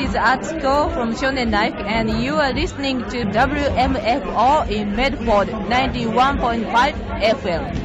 is Atsuko from Shonen Life, and you are listening to WMFO in Medford 91.5 FM.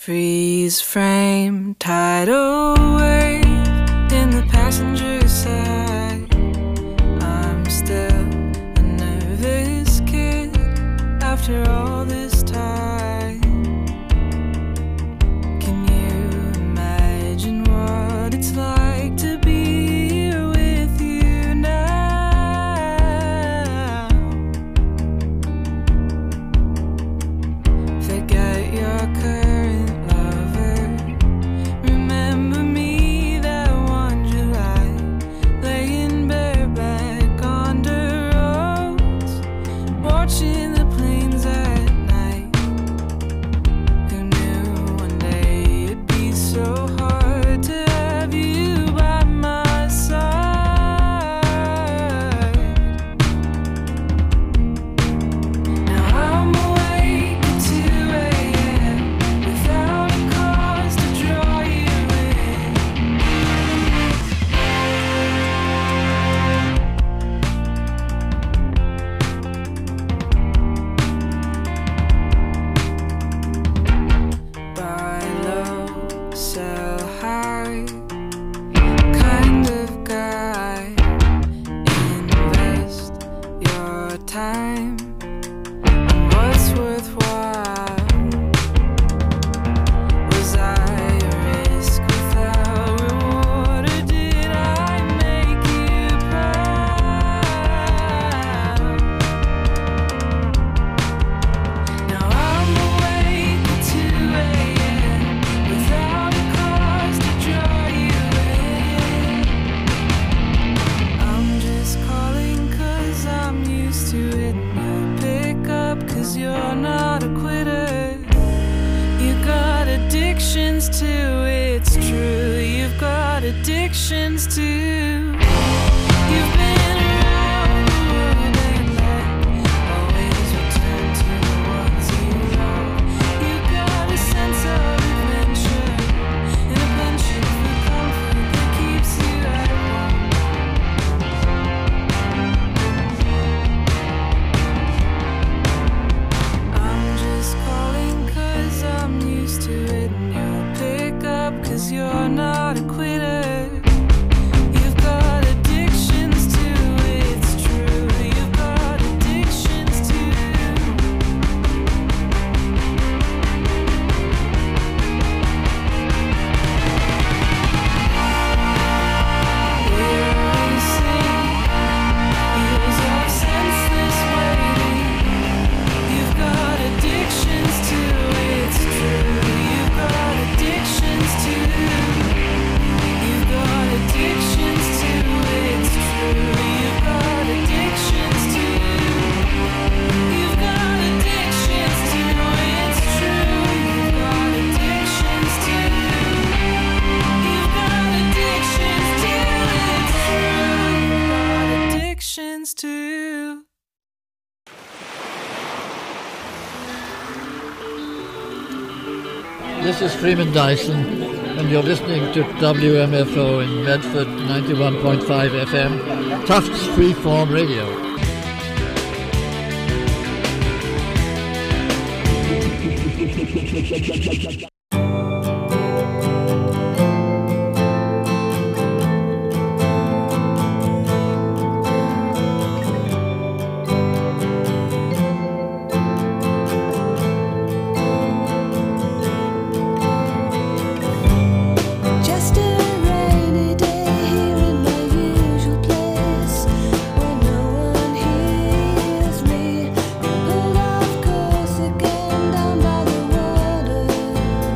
Freeze frame, tidal wave in the passenger side. I'm still a nervous kid after all this time. Can you imagine what it's like to be here with you now? Forget your current lover. Remember me that one July, laying bareback on the roads, watching the planes at night. Who knew one day it'd be so hard to have you by my side? Now I'm awake at 2 a.m. without a cause to draw you in. Buy low, sell high, kind of guy. Invest your time in what's worthwhile. Was I a risk without reward, or did I make you proud? Now I'm awake at 2 a.m. without a cause to draw you in. I'm just calling 'cause I'm used to it. You pick up 'cause you're not a quitter. You got addictions too, it's true. You've got addictions too. You've been around the world and back, always return to the ones you love. You got a sense of adventure and a penchant for comfort that keeps you at home. I'm just calling 'cause I'm used to it, and you'll pick up 'cause you're not a quitter. You've got addictions too, it's true. You've got addictions too. We're racing, years of senseless waiting. You've got addictions too, it's true. You've got addictions too. You've got addictions too, it's true. You've got addictions too. You've got addictions too, it's true. You've got addictions too. You've got addictions too, it's true. You've got addictions too. This is Freeman Dyson, and you're listening to WMFO in Medford 91.5 FM, Tufts Freeform Radio. Just a rainy day here in my usual place, where no one hears me. Pulled off course again down by the water.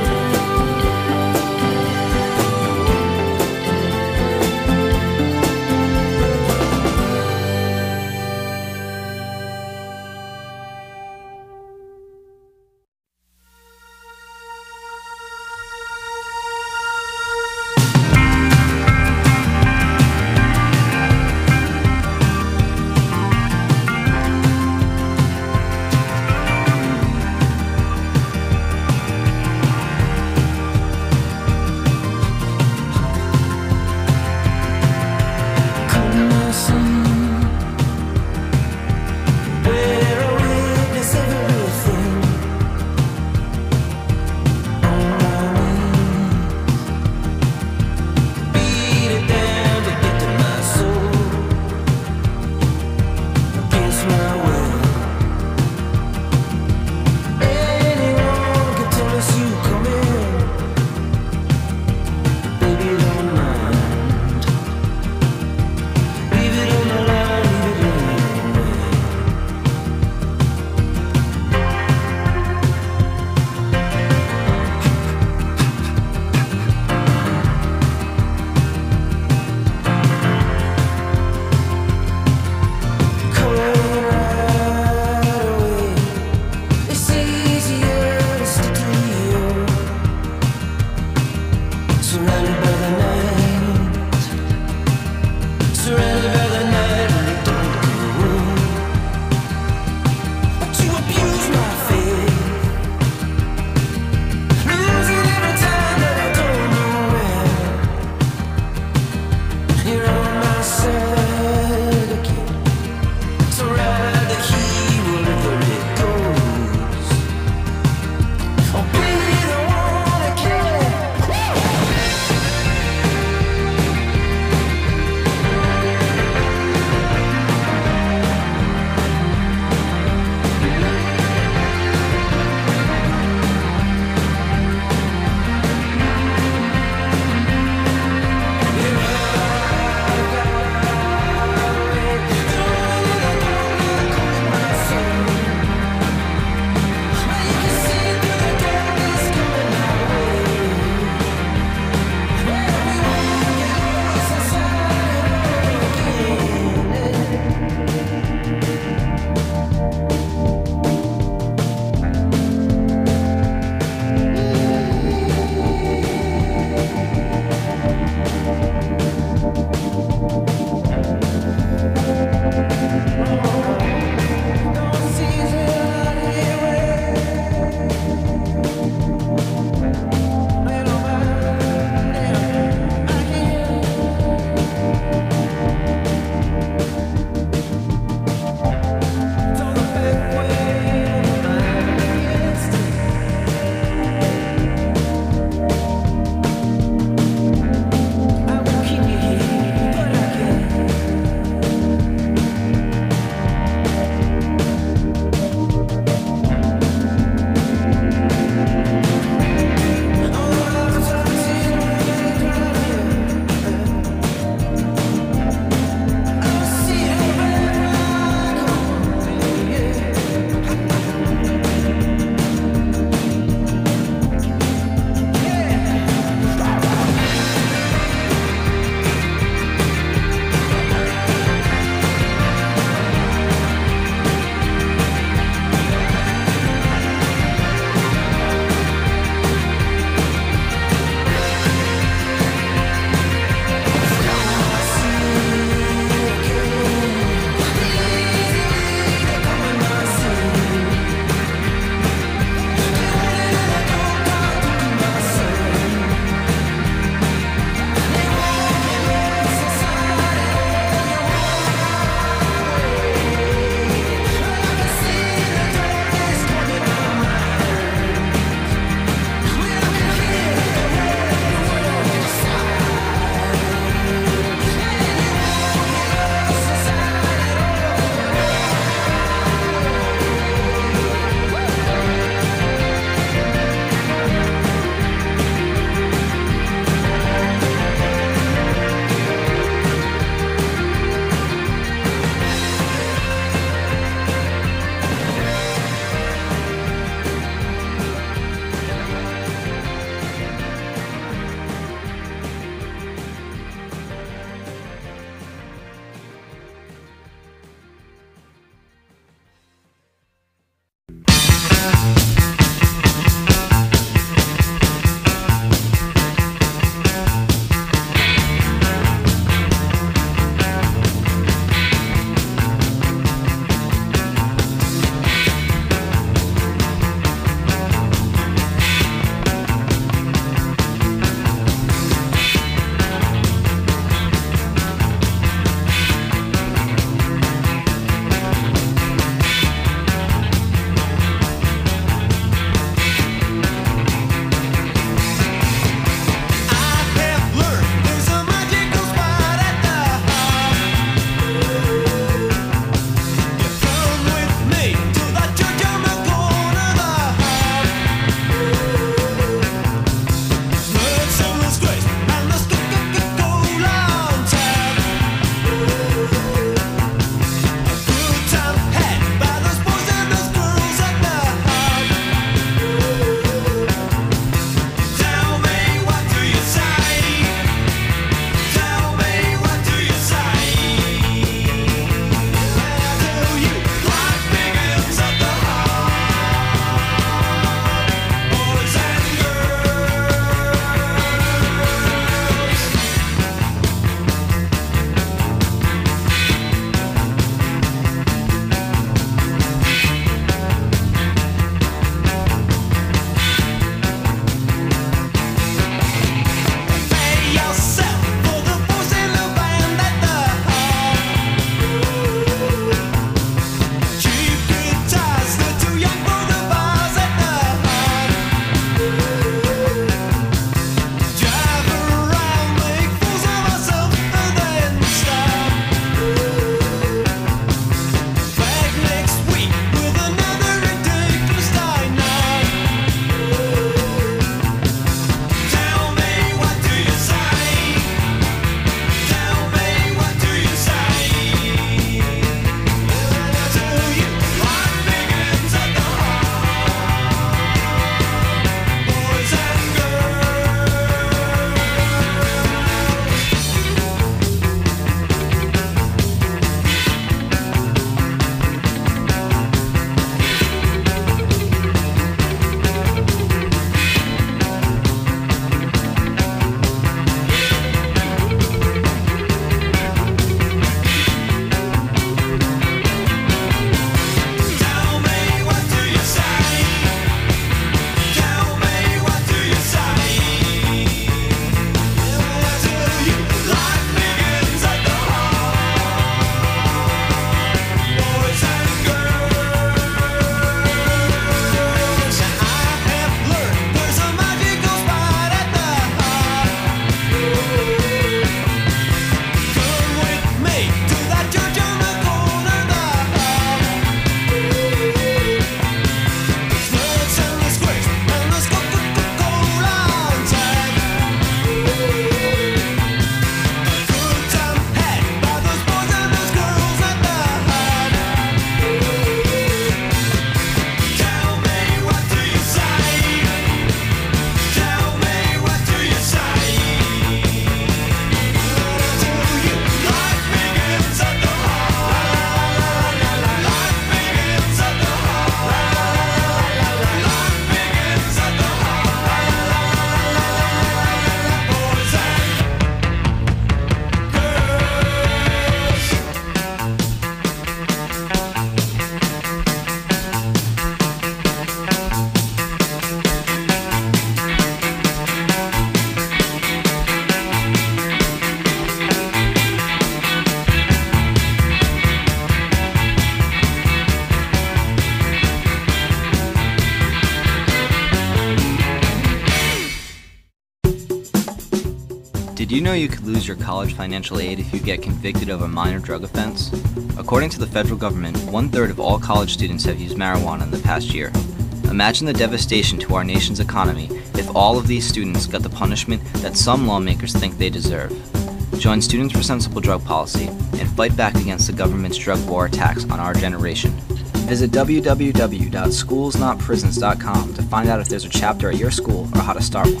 Did you know you could lose your college financial aid if you get convicted of a minor drug offense? According to the federal government, 1/3 of all college students have used marijuana in the past year. Imagine the devastation to our nation's economy if all of these students got the punishment that some lawmakers think they deserve. Join Students for Sensible Drug Policy and fight back against the government's drug war attacks on our generation. Visit www.schoolsnotprisons.com to find out if there's a chapter at your school or how to start one.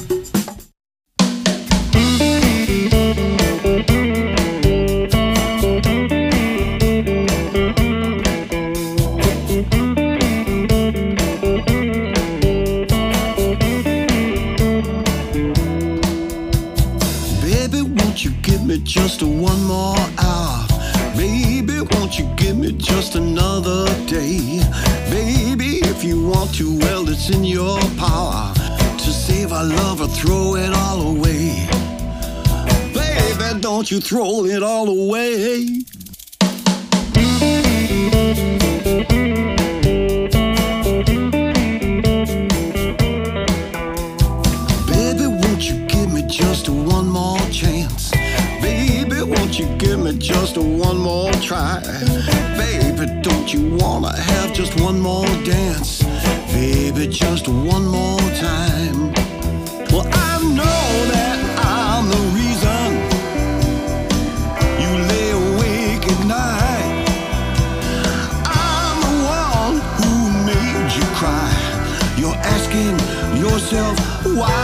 Just one more hour, baby, won't you give me just another day? Baby, if you want to, well, it's in your power to save our love or throw it all away. Baby, don't you throw it all away. Baby, won't you give me just one more chance? Baby, won't you give me just one more try? Baby, don't you wanna have just one more dance? Baby, just one more time. Well, I know that I'm the reason you lay awake at night. I'm the one who made you cry. You're asking yourself why.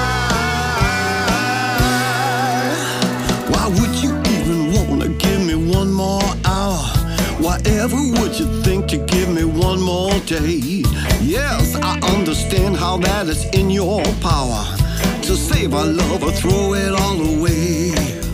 Why would you even wanna give me one more hour? Whatever would you think to give me one more day? Yes, I understand how that is in your power to save our love or throw it all away.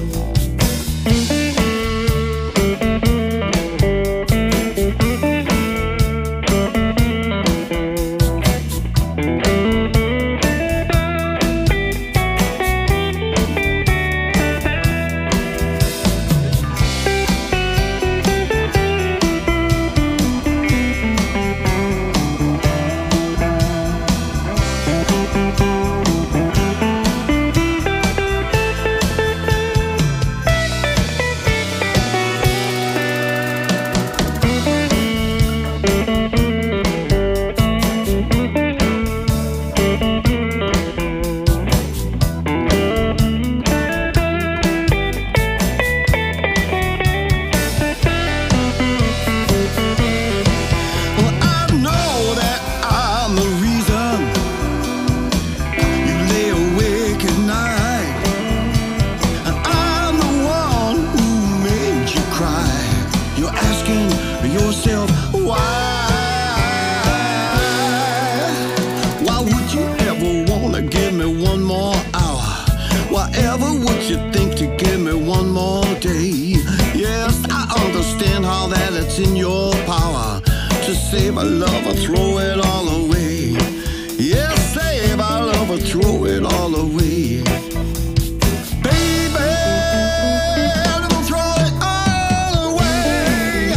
In your power to save our love or throw it all away. Yes, save our love or throw it all away. Baby, don't throw it all away.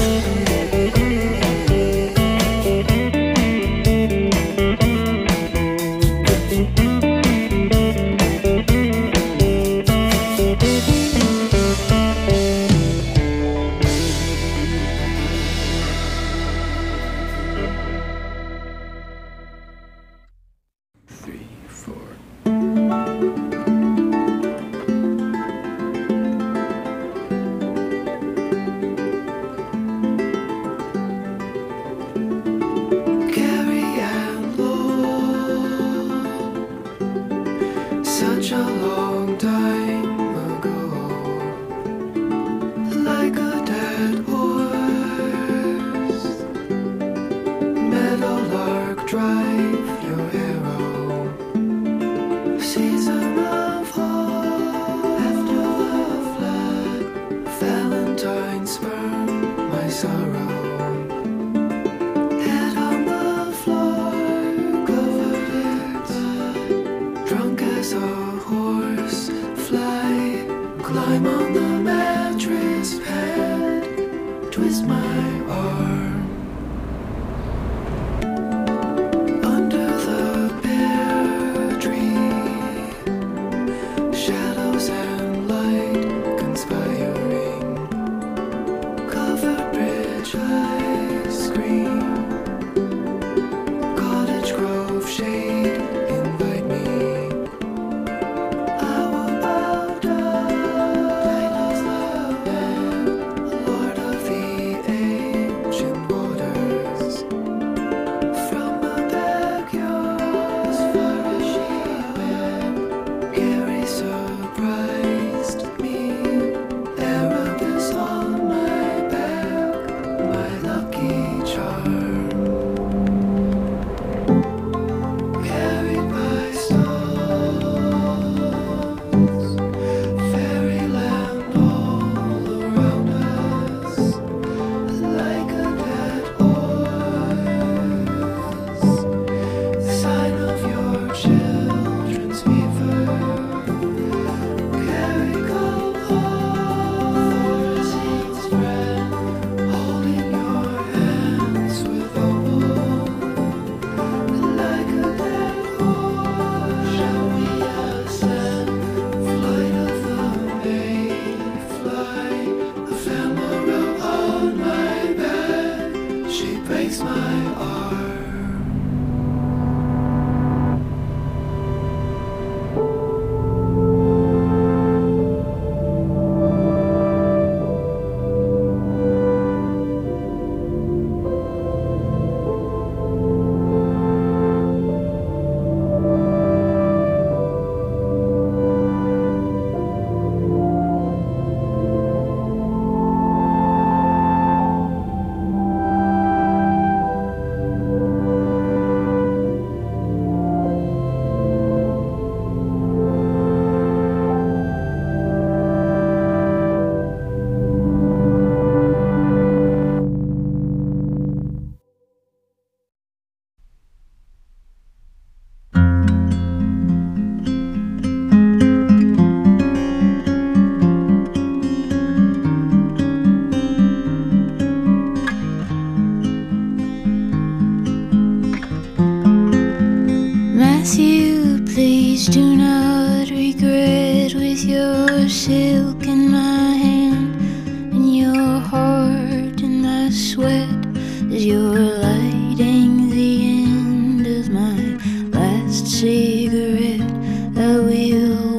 Please do not regret, with your silk in my hand and your heart in my sweat, as you're lighting the end of my last cigarette. I will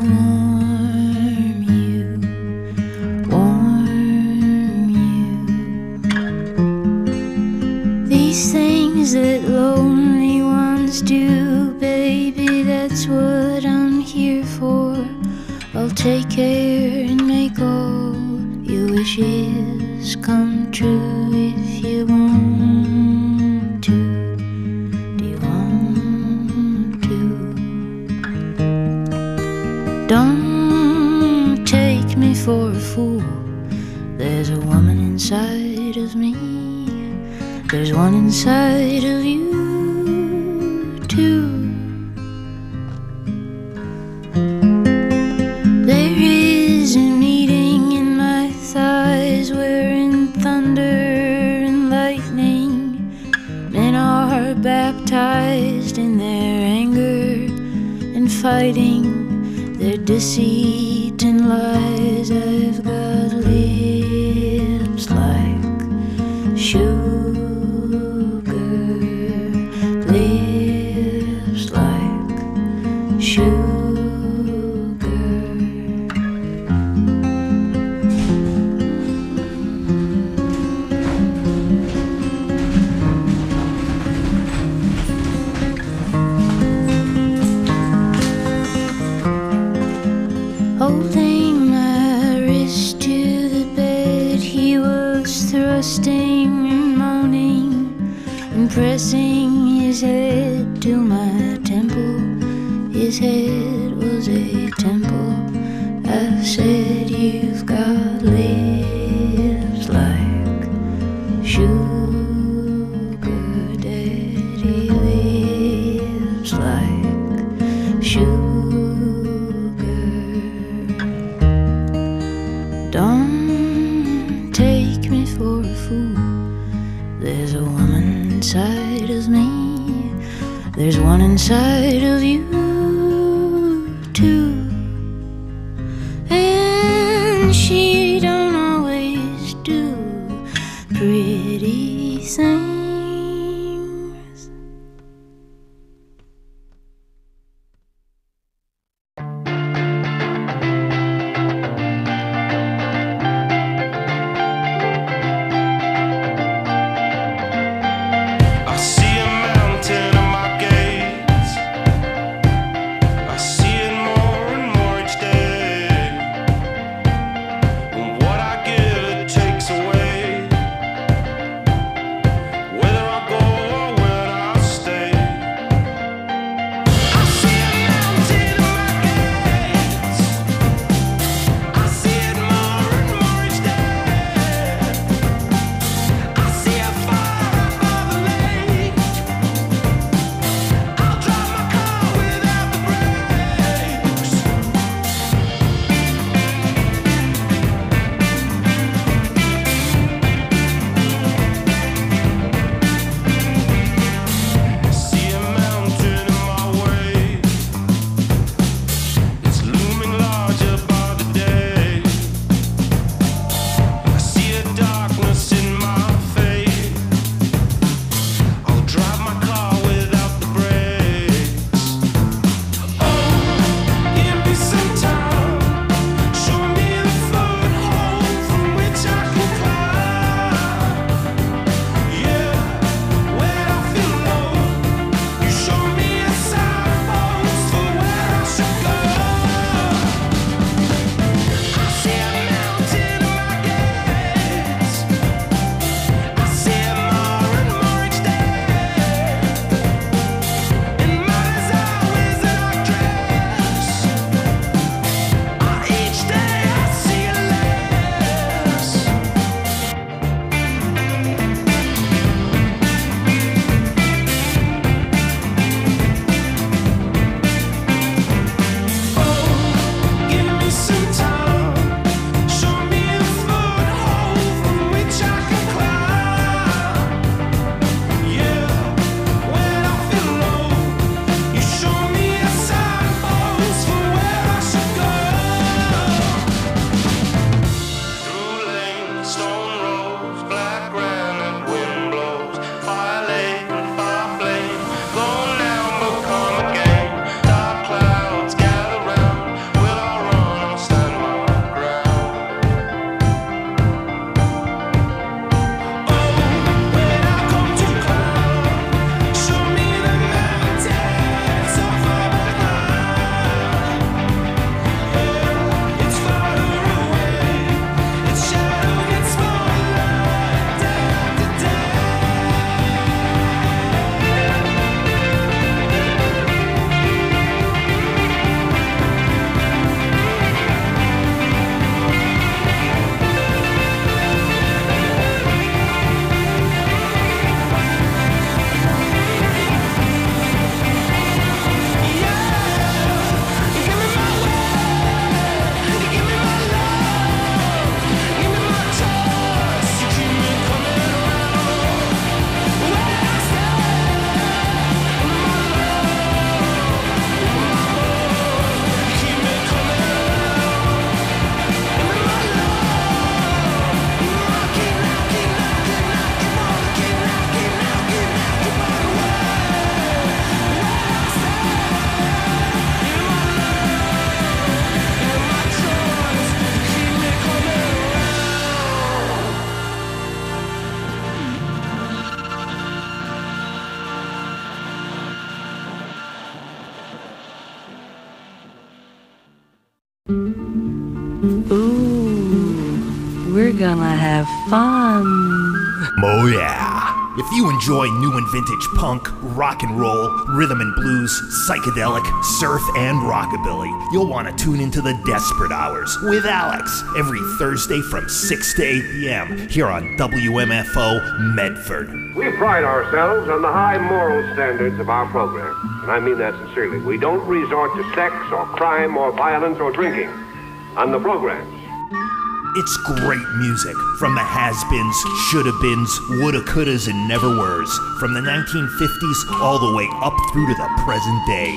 warm you, warm you. These things that lonely ones do, baby, that's what I'm here for. I'll take care and make all your wishes come true if you want to. Do you want to? Don't take me for a fool. There's a woman inside of me. There's one inside of you too. There is a meeting in my thighs, wherein thunder and lightning, men are baptized in their anger and fighting their deceit and lies. I've got lips like sugar, lips like sugar. Holding my wrist to the bed, he was thrusting and moaning and pressing his head to my temple. His head was a temple. I said, you've got lips like sugar, daddy, lips like sugar. Don't take me for a fool. There's a woman inside of me. There's one inside of you too. And she don't always do pretty things. Ooh, we're gonna have fun. Oh yeah. If you enjoy new and vintage punk, rock and roll, rhythm and blues, psychedelic, surf, and rockabilly, you'll want to tune into the Desperate Hours with Alex every Thursday from 6 to 8 p.m. here on WMFO Medford. We pride ourselves on the high moral standards of our program, and I mean that sincerely. We don't resort to sex or crime or violence or drinking on the programs. It's great music from the has-beens, shoulda-beens, woulda, couldas, and never-weres, from the 1950s all the way up through to the present day.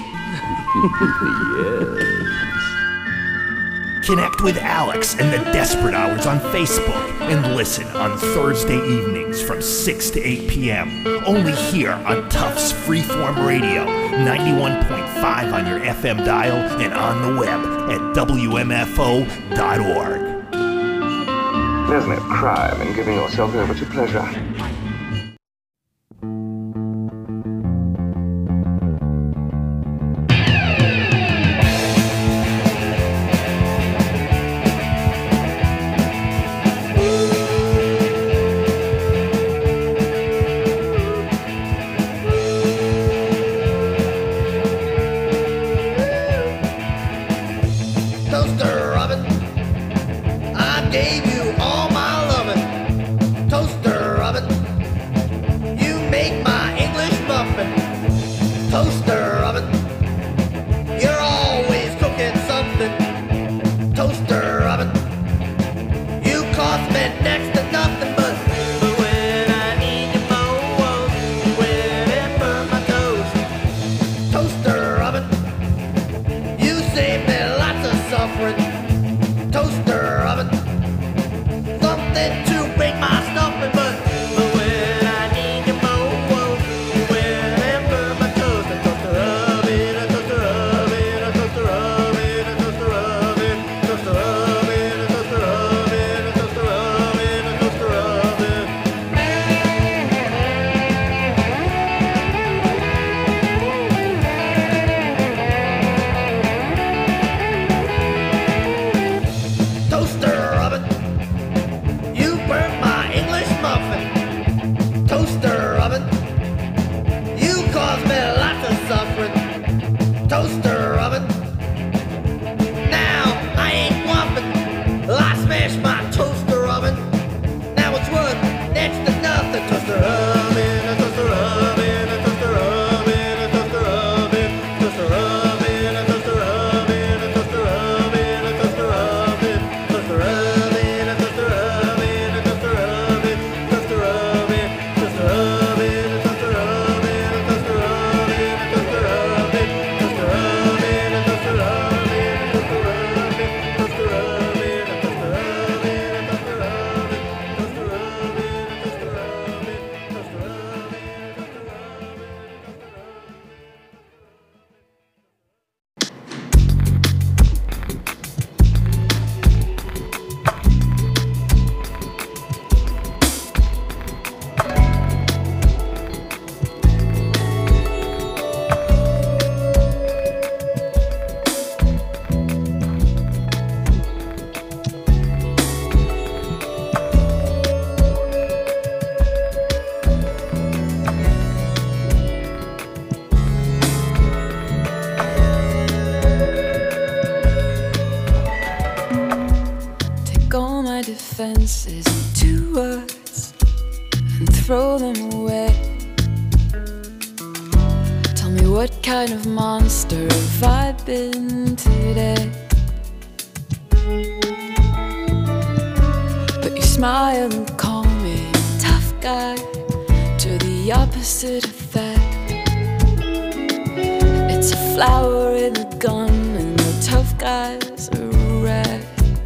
Yes. Connect with Alex and the Desperate Hours on Facebook and listen on Thursday evenings from 6 to 8 p.m. Only here on Tufts Freeform Radio, 91.5 on your FM dial and on the web at WMFO.org. There's no crime in giving yourself over to pleasure. Toaster oven, I gave you all my loving. Toaster oven, you make my English muffin. Toaster oven, you're always cooking something. Toaster oven, you cost me next to nothing but when I need you most, when it burn my toast. Toaster oven, you save me lots of suffering. Toaster oven, something to break my stuffing, but when I need you most, whenever my toast, a toaster oven, a toaster oven, a toaster oven, a toaster oven, toaster oven, a toaster oven, a toaster oven, a toaster oven. Toaster oven, you burnt my English muffin. Toaster oven, you caused me lots of suffering. Toaster oven, now I ain't whopping. I smashed my toaster oven. Now it's worth next to nothing. Toaster oven, a toaster oven, a toaster oven, a toaster oven, toaster oven, a toaster oven, a toaster oven, a toaster oven, toaster oven, a toaster oven, a toaster oven, toaster oven, toaster oven, a toaster oven, a toaster oven, a toaster oven, toaster oven, a toaster oven, a toaster oven, toaster oven, a toaster oven, a toaster oven, toaster oven, a toaster oven, toaster Take all my defenses into words and throw them away. Tell me what kind of monster have I been today? But you smile and call me tough guy, to the opposite effect. It's a flower in a gun and the tough guy's a wreck.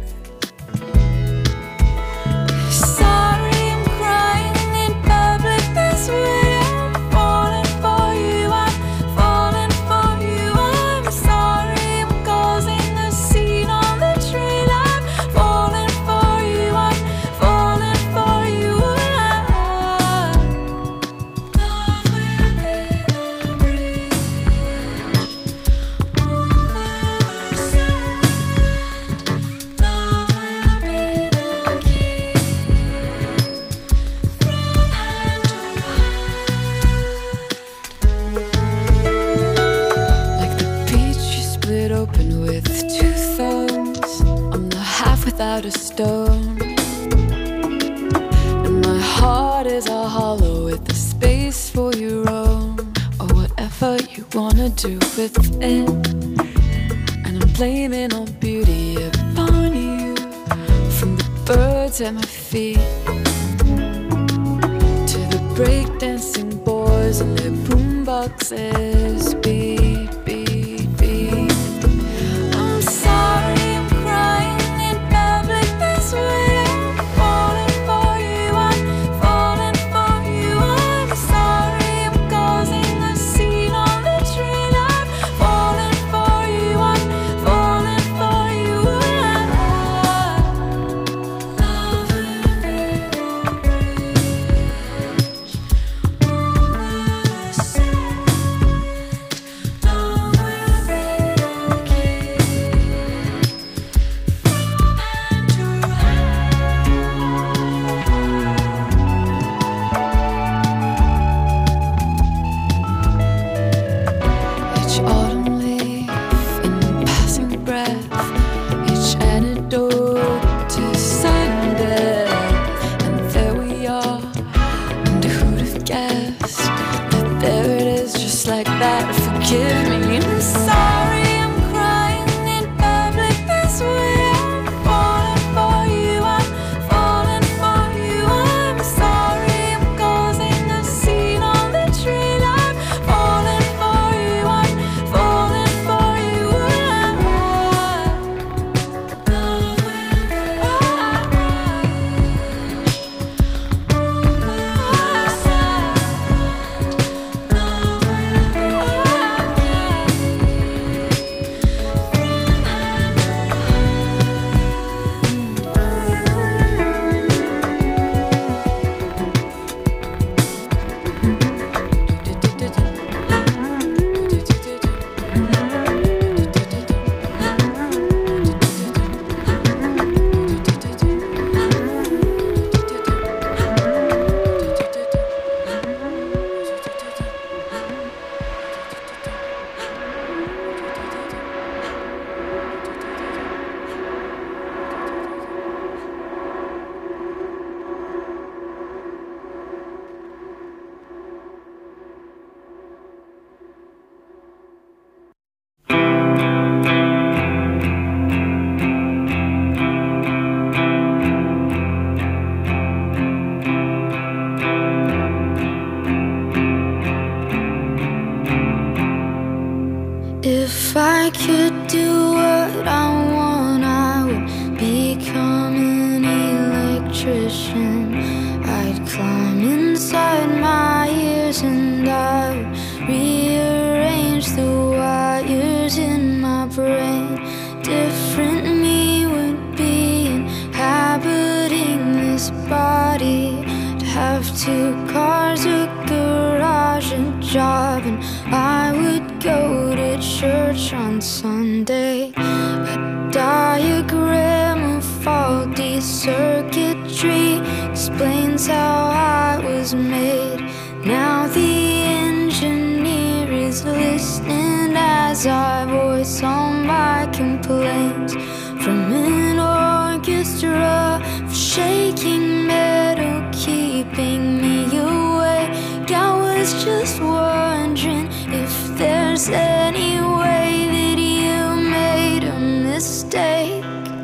Sorry, I'm crying in public this way. I'm falling for you, I'm falling for you. I'm sorry, I'm causing a scene on the train. I'm falling for you, I'm falling for you. Love within a breeze. but a stone. And my heart is a hollow with a space for your own, or whatever you wanna do with it. And I'm blaming all beauty upon you, from the birds at my feet to the breakdancing boys and their boomboxes. Beat, beat, beat. I'm sorry, I'm crying in public this way. I'm falling for you, I'm falling for you. I'm sorry, I'm causing a scene on the train. I'm falling for you, I'm falling for you. Each autumn leaf in passing breath, each antidote to sudden death. And there we are, and who'd have guessed that there it is, just like that. Forgive me, I'm sorry, I'm crying in public this way. I'm falling for you, I'm falling for you. I'm sorry, I'm causing a scene on the train. I'm falling for you, I'm falling for you. If I could do what I want, I would become an electrician. I'd climb inside my ears and I would rearrange the wires in my brain. Different me would be inhabiting this body. To have 2 cars, a garage, a job, and I would go to church on Sunday. A diagram of faulty circuitry explains how I was made. Now the engineer is listening as I voice all my complaints. From an orchestra of shaking metal keeping me awake. I was just wondering if there's any way that you made a mistake.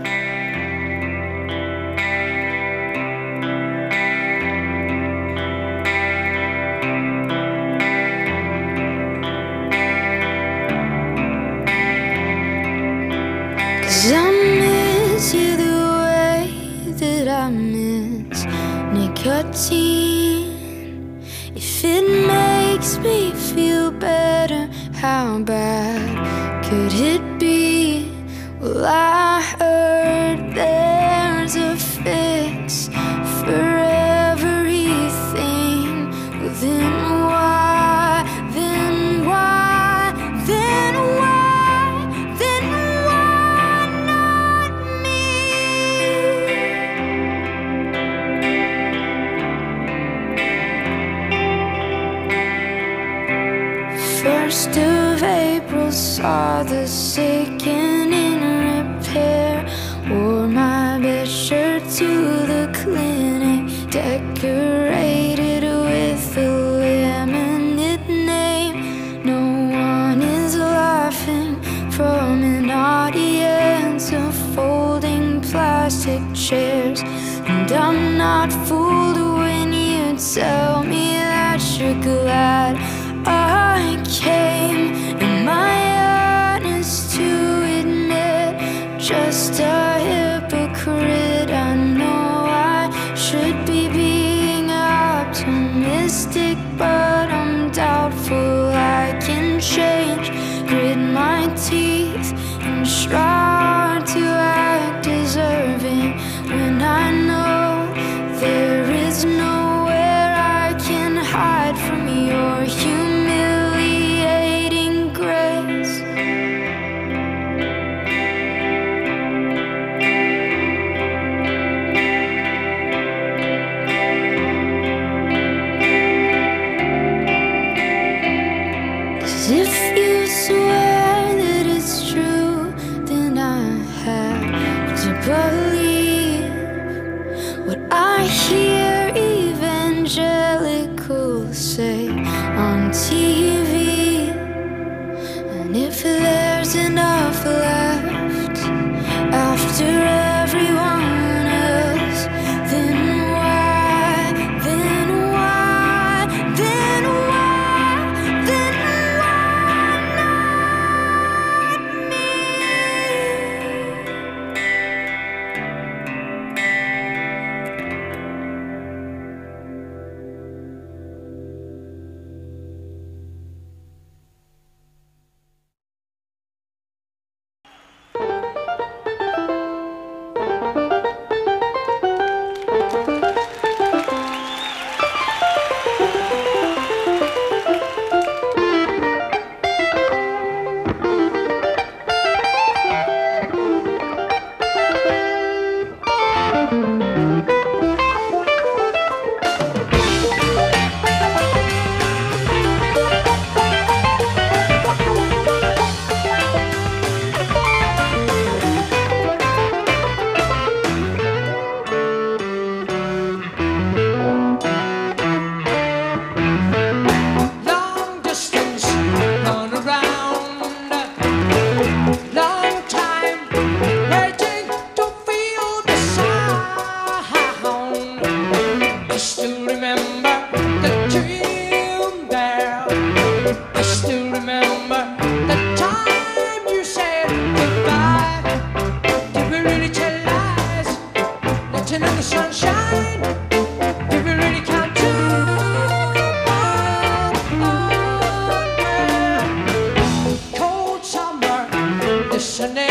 Cause I miss you the way that I miss nicotine. If it makes me feel better, how bad could it be? Well, I heard there's a fix for everything. Well, then why, then why, then why, then why not me? First of April saw the sick and in repair. Wore my best to the clinic, decorated with a laminate name. No one is laughing from an audience of folding plastic chairs. And I'm not fooled when you tell me that you're glad I came. Am I honest to admit, just a hypocrite? I know I should be being optimistic, but I'm doubtful I can change. Grit my teeth and try to act deserving when I know there is nowhere I can hide from your humiliating grace. Cause if you swear that it's true, then I have to believe what I hear evangelicals say on TV. And if there's enough left after everyone else, then why, then why, then why, then why not me? Long distance, gone around. Long time waiting to feel the sound. I still remember the dream there. I still remember the time you said goodbye. Did we really tell lies? Nothing in the sunshine. Did we really count to? Cold summer, listening.